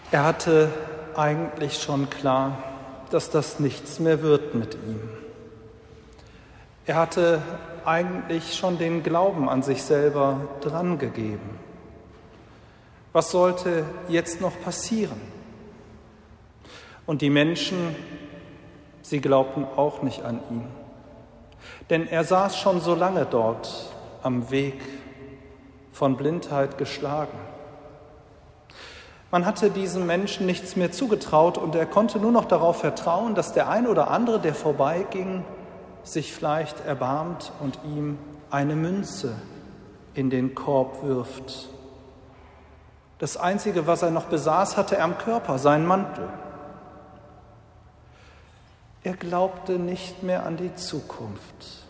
Er hatte eigentlich schon klar, dass das nichts mehr wird mit ihm. Er hatte eigentlich schon den Glauben an sich selber drangegeben. Was sollte jetzt noch passieren? Und die Menschen, sie glaubten auch nicht an ihn. Denn er saß schon so lange dort am Weg, von Blindheit geschlagen. Man hatte diesem Menschen nichts mehr zugetraut und er konnte nur noch darauf vertrauen, dass der ein oder andere, der vorbeiging, sich vielleicht erbarmt und ihm eine Münze in den Korb wirft. Das Einzige, was er noch besaß, hatte er am Körper, seinen Mantel. Er glaubte nicht mehr an die Zukunft.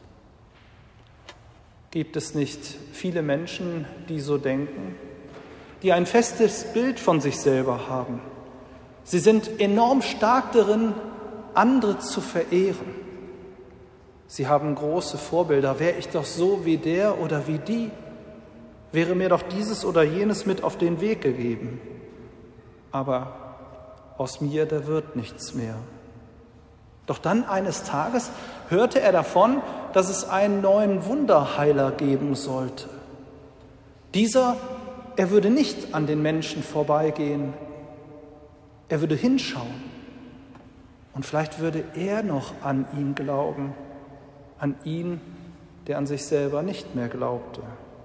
Gibt es nicht viele Menschen, die so denken, die ein festes Bild von sich selber haben? Sie sind enorm stark darin, andere zu verehren. Sie haben große Vorbilder. Wäre ich doch so wie der oder wie die, wäre mir doch dieses oder jenes mit auf den Weg gegeben. Aber aus mir, da wird nichts mehr. Doch dann eines Tages hörte er davon, dass es einen neuen Wunderheiler geben sollte. Dieser, er würde nicht an den Menschen vorbeigehen, er würde hinschauen. Und vielleicht würde er noch an ihn glauben, an ihn, der an sich selber nicht mehr glaubte.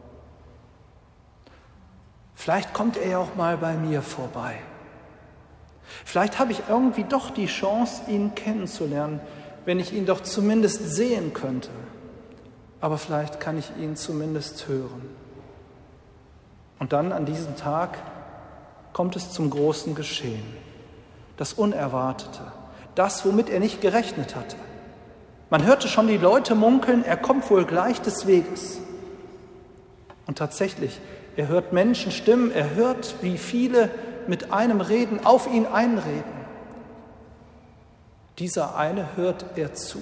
Vielleicht kommt er ja auch mal bei mir vorbei. Vielleicht habe ich irgendwie doch die Chance, ihn kennenzulernen, wenn ich ihn doch zumindest sehen könnte. Aber vielleicht kann ich ihn zumindest hören. Und dann an diesem Tag kommt es zum großen Geschehen. Das Unerwartete, das, womit er nicht gerechnet hatte. Man hörte schon die Leute munkeln, er kommt wohl gleich des Weges. Und tatsächlich, er hört Menschenstimmen, er hört, wie viele mit einem reden, auf ihn einreden. Dieser eine hört er zu.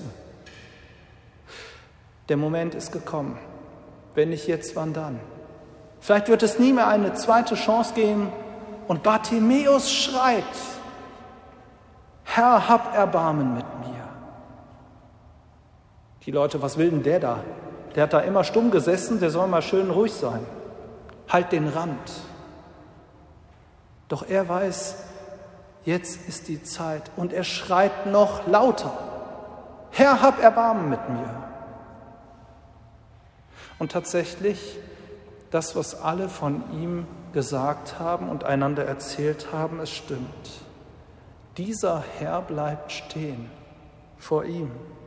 Der Moment ist gekommen. Wenn nicht jetzt, wann dann? Vielleicht wird es nie mehr eine zweite Chance geben. Und Bartimäus schreit: Herr, hab Erbarmen mit mir. Die Leute, was will denn der da? Der hat da immer stumm gesessen, der soll mal schön ruhig sein. Halt den Rand. Doch er weiß, jetzt ist die Zeit und er schreit noch lauter: Herr, hab Erbarmen mit mir. Und tatsächlich, das, was alle von ihm gesagt haben und einander erzählt haben, es stimmt. Dieser Herr bleibt stehen vor ihm.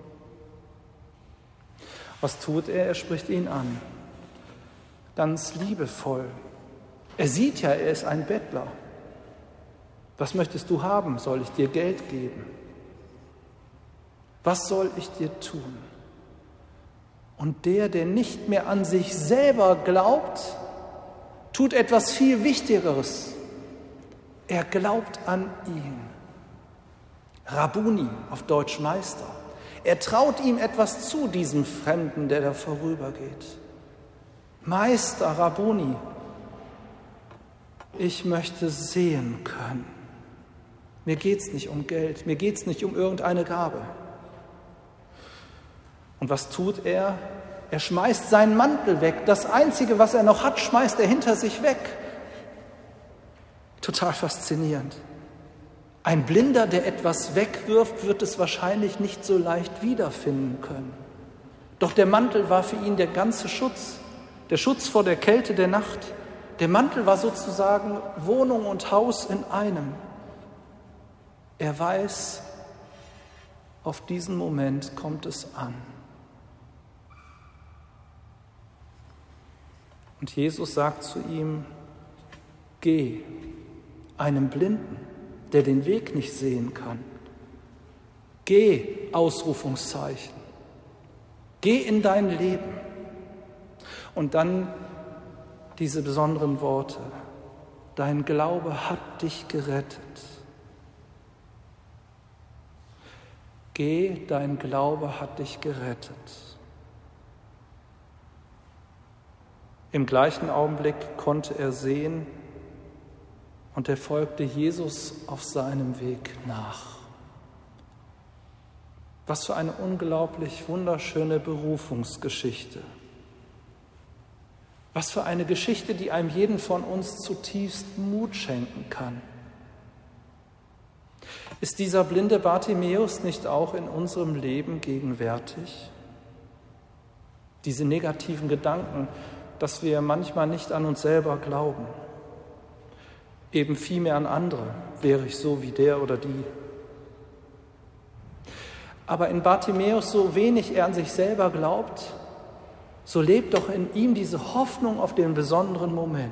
Was tut er? Er spricht ihn an, ganz liebevoll. Er sieht ja, er ist ein Bettler. Was möchtest du haben? Soll ich dir Geld geben? Was soll ich dir tun? Und der nicht mehr an sich selber glaubt, tut etwas viel Wichtigeres. Er glaubt an ihn. Rabbuni, auf Deutsch Meister. Er traut ihm etwas zu, diesem Fremden, der da vorübergeht. Meister, Rabbuni, ich möchte sehen können. Mir geht's nicht um Geld, mir geht's nicht um irgendeine Gabe. Und was tut er? Er schmeißt seinen Mantel weg. Das Einzige, was er noch hat, schmeißt er hinter sich weg. Total faszinierend. Ein Blinder, der etwas wegwirft, wird es wahrscheinlich nicht so leicht wiederfinden können. Doch der Mantel war für ihn der ganze Schutz. Der Schutz vor der Kälte der Nacht. Der Mantel war sozusagen Wohnung und Haus in einem. Er weiß, auf diesen Moment kommt es an. Und Jesus sagt zu ihm: Geh, einem Blinden, der den Weg nicht sehen kann. Geh, Ausrufungszeichen. Geh in dein Leben. Und dann diese besonderen Worte: Dein Glaube hat dich gerettet. Geh, dein Glaube hat dich gerettet. Im gleichen Augenblick konnte er sehen, und er folgte Jesus auf seinem Weg nach. Was für eine unglaublich wunderschöne Berufungsgeschichte. Was für eine Geschichte, die einem jeden von uns zutiefst Mut schenken kann. Ist dieser blinde Bartimäus nicht auch in unserem Leben gegenwärtig? Diese negativen Gedanken, dass wir manchmal nicht an uns selber glauben, eben vielmehr an andere, wäre ich so wie der oder die. Aber in Bartimäus, so wenig er an sich selber glaubt, so lebt doch in ihm diese Hoffnung auf den besonderen Moment.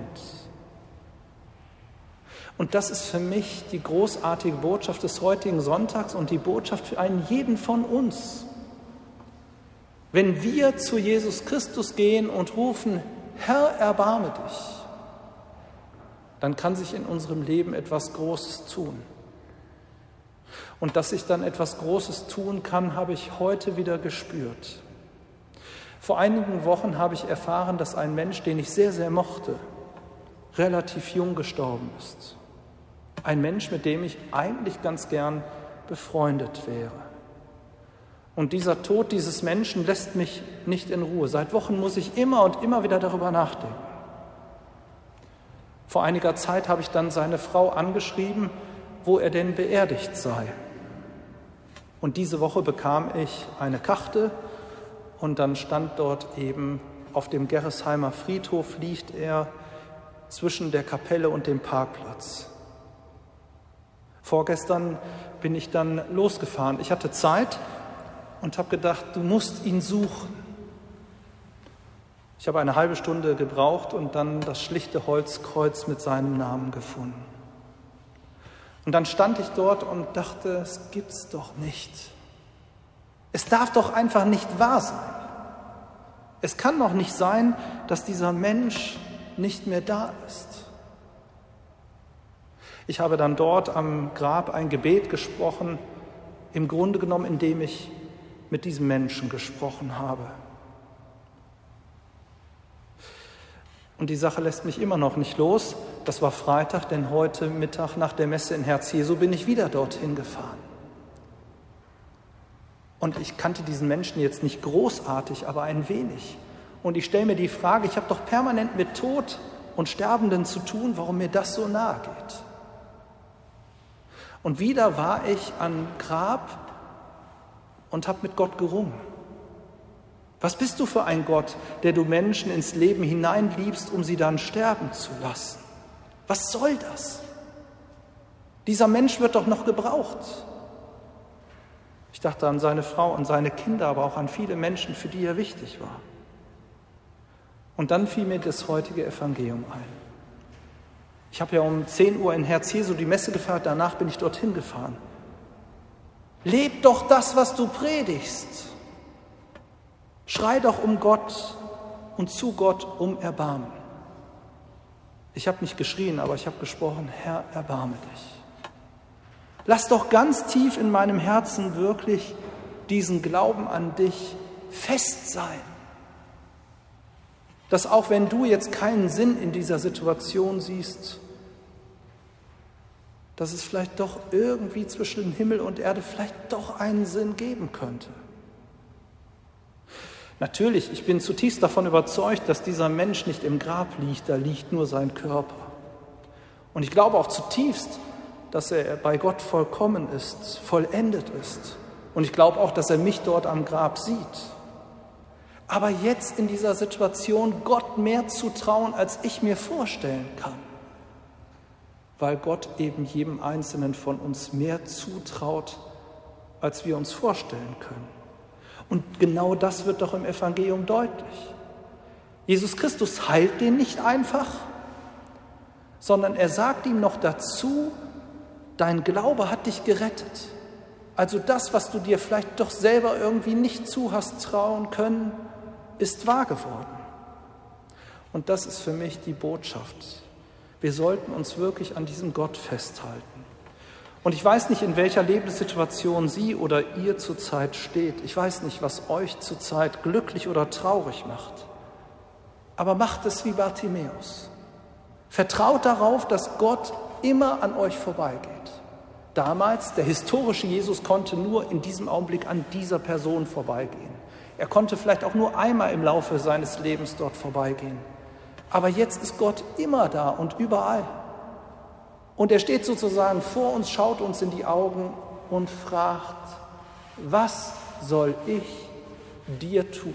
Und das ist für mich die großartige Botschaft des heutigen Sonntags und die Botschaft für einen jeden von uns. Wenn wir zu Jesus Christus gehen und rufen, Herr, erbarme dich, dann kann sich in unserem Leben etwas Großes tun. Und dass ich dann etwas Großes tun kann, habe ich heute wieder gespürt. Vor einigen Wochen habe ich erfahren, dass ein Mensch, den ich sehr, sehr mochte, relativ jung gestorben ist. Ein Mensch, mit dem ich eigentlich ganz gern befreundet wäre. Und dieser Tod dieses Menschen lässt mich nicht in Ruhe. Seit Wochen muss ich immer und immer wieder darüber nachdenken. Vor einiger Zeit habe ich dann seine Frau angeschrieben, wo er denn beerdigt sei. Und diese Woche bekam ich eine Karte und dann stand dort eben, auf dem Gerresheimer Friedhof liegt er zwischen der Kapelle und dem Parkplatz. Vorgestern bin ich dann losgefahren. Ich hatte Zeit und habe gedacht, du musst ihn suchen. Ich habe eine halbe Stunde gebraucht und dann das schlichte Holzkreuz mit seinem Namen gefunden. Und dann stand ich dort und dachte, es gibt's doch nicht. Es darf doch einfach nicht wahr sein. Es kann doch nicht sein, dass dieser Mensch nicht mehr da ist. Ich habe dann dort am Grab ein Gebet gesprochen, im Grunde genommen, indem ich mit diesem Menschen gesprochen habe. Und die Sache lässt mich immer noch nicht los. Das war Freitag, denn heute Mittag nach der Messe in Herz Jesu bin ich wieder dorthin gefahren. Und ich kannte diesen Menschen jetzt nicht großartig, aber ein wenig. Und ich stelle mir die Frage, ich habe doch permanent mit Tod und Sterbenden zu tun, warum mir das so nahe geht. Und wieder war ich am Grab und habe mit Gott gerungen. Was bist du für ein Gott, der du Menschen ins Leben hineinliebst, um sie dann sterben zu lassen? Was soll das? Dieser Mensch wird doch noch gebraucht. Ich dachte an seine Frau, an seine Kinder, aber auch an viele Menschen, für die er wichtig war. Und dann fiel mir das heutige Evangelium ein. Ich habe ja um 10 Uhr in Herz Jesu die Messe gefeiert, danach bin ich dorthin gefahren. Leb doch das, was du predigst. Schrei doch um Gott und zu Gott um Erbarmen. Ich habe nicht geschrien, aber ich habe gesprochen, Herr, erbarme dich. Lass doch ganz tief in meinem Herzen wirklich diesen Glauben an dich fest sein. Dass auch wenn du jetzt keinen Sinn in dieser Situation siehst, dass es vielleicht doch irgendwie zwischen Himmel und Erde vielleicht doch einen Sinn geben könnte. Natürlich, ich bin zutiefst davon überzeugt, dass dieser Mensch nicht im Grab liegt, da liegt nur sein Körper. Und ich glaube auch zutiefst, dass er bei Gott vollkommen ist, vollendet ist. Und ich glaube auch, dass er mich dort am Grab sieht. Aber jetzt in dieser Situation Gott mehr zu trauen, als ich mir vorstellen kann. Weil Gott eben jedem Einzelnen von uns mehr zutraut, als wir uns vorstellen können. Und genau das wird doch im Evangelium deutlich. Jesus Christus heilt den nicht einfach, sondern er sagt ihm noch dazu, dein Glaube hat dich gerettet. Also das, was du dir vielleicht doch selber irgendwie nicht zu hast trauen können, ist wahr geworden. Und das ist für mich die Botschaft. Wir sollten uns wirklich an diesem Gott festhalten. Und ich weiß nicht, in welcher Lebenssituation Sie oder ihr zurzeit steht. Ich weiß nicht, was euch zurzeit glücklich oder traurig macht. Aber macht es wie Bartimäus. Vertraut darauf, dass Gott immer an euch vorbeigeht. Damals, der historische Jesus konnte nur in diesem Augenblick an dieser Person vorbeigehen. Er konnte vielleicht auch nur einmal im Laufe seines Lebens dort vorbeigehen. Aber jetzt ist Gott immer da und überall. Und er steht sozusagen vor uns, schaut uns in die Augen und fragt, was soll ich dir tun?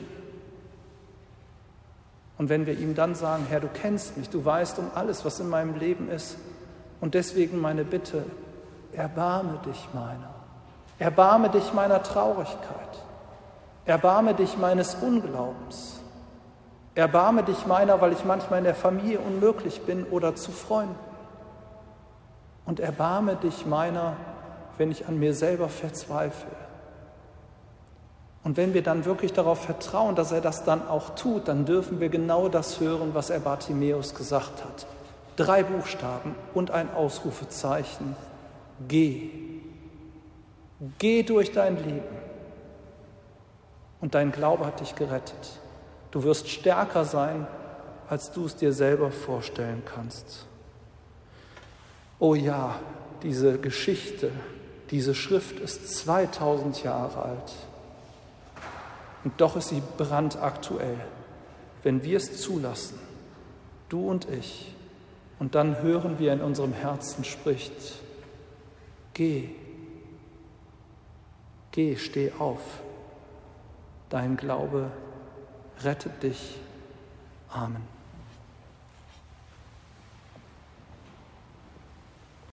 Und wenn wir ihm dann sagen, Herr, du kennst mich, du weißt um alles, was in meinem Leben ist, und deswegen meine Bitte, erbarme dich meiner. Erbarme dich meiner Traurigkeit. Erbarme dich meines Unglaubens. Erbarme dich meiner, weil ich manchmal in der Familie unmöglich bin oder zu Freunden. Und erbarme dich meiner, wenn ich an mir selber verzweifle. Und wenn wir dann wirklich darauf vertrauen, dass er das dann auch tut, dann dürfen wir genau das hören, was er Bartimäus gesagt hat. 3 Buchstaben und ein Ausrufezeichen. Geh. Geh durch dein Leben. Und dein Glaube hat dich gerettet. Du wirst stärker sein, als du es dir selber vorstellen kannst. Oh ja, diese Geschichte, diese Schrift ist 2000 Jahre alt. Und doch ist sie brandaktuell, wenn wir es zulassen, du und ich. Und dann hören, wie er in unserem Herzen spricht, geh, steh auf, dein Glaube rettet dich. Amen.